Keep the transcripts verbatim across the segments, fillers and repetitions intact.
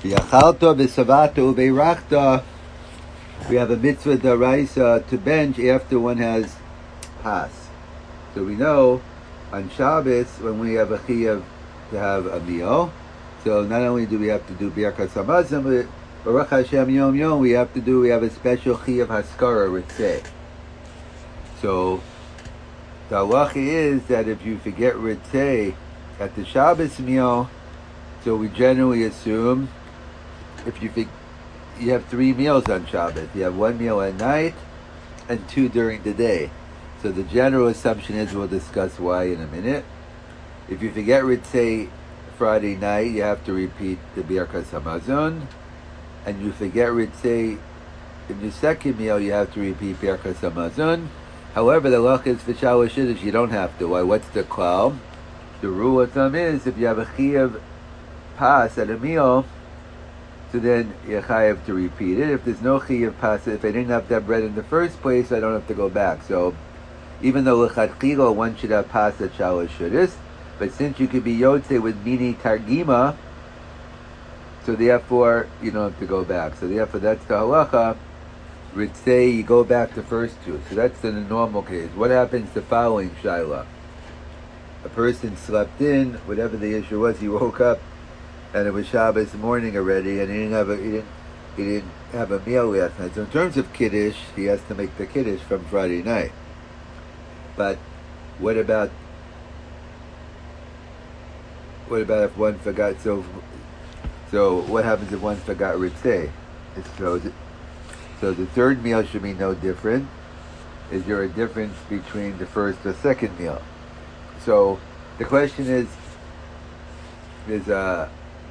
V'yachalta v'savata uveirachta. We have a mitzvah d'oraisa to bench after one has pas. So we know on Shabbos when we have a chiyuv to have a meal. So not only do we have to do Birkas Hamazon, but Baruch Hashem Yom Yom we have to do. We have a special chiyuv haskara ritzeh. So the halacha is that if you forget ritzeh at the Shabbos meal, so we generally assume if you think you have three meals on Shabbos, you have one meal at night and two during the day. So the general assumption is, we'll discuss why in a minute. If you forget ritzeh Friday night, you have to repeat the Birkas Hamazon, and you forget ritzeh in your second meal, you have to repeat Birkas Hamazon. However, the halacha is for Shalosh Shidduch, you don't have to. Why? What's the klal? The rule of thumb is if you have a chiyuv pas at a meal, so then you're chayav to repeat it. If there's no chiyuv pas, if I didn't have that bread in the first place, I don't have to go back. So even though l'chadchila one should have pas at Shalosh Shidduch, but since you could be yotze with mini targima, so therefore you don't have to go back. So therefore that's the halacha. Ritzeh, you go back the first two. So that's in the normal case. What happens the following shaila? A person slept in, whatever the issue was, he woke up and it was Shabbos morning already, and he didn't have a he didn't he didn't have a meal last night. So in terms of kiddush, he has to make the kiddush from Friday night. But what about what about if one forgot? So so what happens if one forgot ritzeh? So so the third meal should be no different. Is there a difference between the first or second meal? So the question is, there's a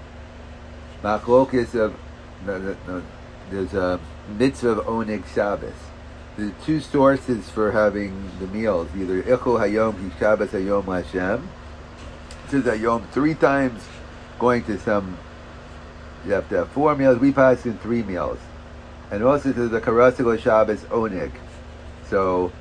machlokes of no, no, no, there's a mitzvah of oneg Shabbos. There's two sources for having the meals, either Ichul Hayom Ki Shabbos Hayom Hashem. It says Hayom three times, going to some, you have to have four meals, we pass in three meals. And also there's the Karasiko Shabbos Oneg. So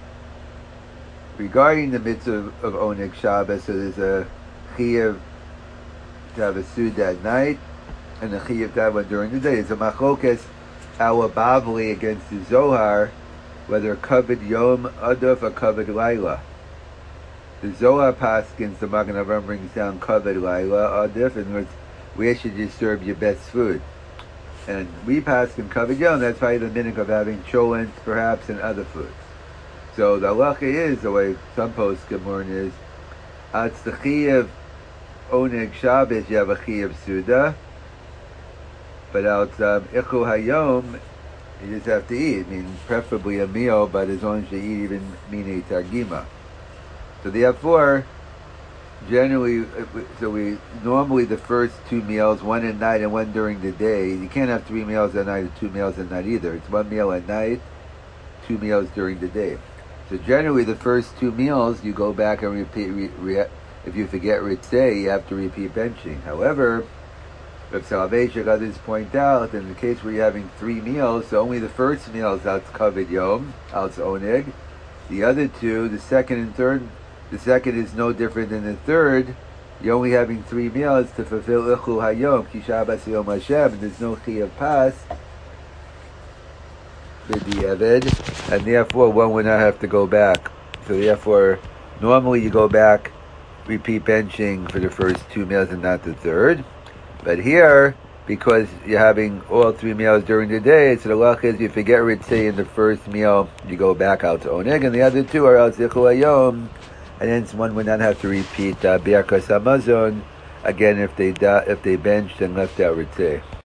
regarding the mitzvah of oneg Shabbos, so there's a chiyuv to have a suda at night, and a chiyuv to have one during the day. It's a machlokes our Bavli against the Zohar, whether kavod yom adaf or kavod laila. The Zohar paskins, the Magen Avraham brings down kavod laila adaf, in which where should you serve your best food? And we paskin kavod yom, that's probably the minhag of having cholent perhaps and other foods. So the halacha is, the way some poskim learn is, it's the chiyuv oneg Shabbos, you have a chiyuv suda, but out um, ichul hayom, you just have to eat. I mean, preferably a meal, but as long as you eat even mini targima. So therefore, generally, so we normally the first two meals, one at night and one during the day. You can't have three meals at night and two meals at night either. It's one meal at night, two meals during the day. So generally, the first two meals you go back and repeat. Re, re, if you forget ritzeh, you have to repeat benching. However, if Salvation others point out, in the case where you're having three meals, so only the first meal is out kavod yom, out oneg. The other two, the second and third, the second is no different than the third. You're only having three meals to fulfill ichul hayom ki Shabbos Yom Hashem, and there's no chiyuv pas b'diavad, and therefore one would not have to go back. So therefore, normally you go back, repeat benching for the first two meals and not the third. But here, because you're having all three meals during the day, so the halacha is you forget ritzeh in the first meal, you go back out to oneg, and the other two are out zichul hayom, and hence one would not have to repeat uh, Birkas Hamazon again if they if they benched and left out ritzeh.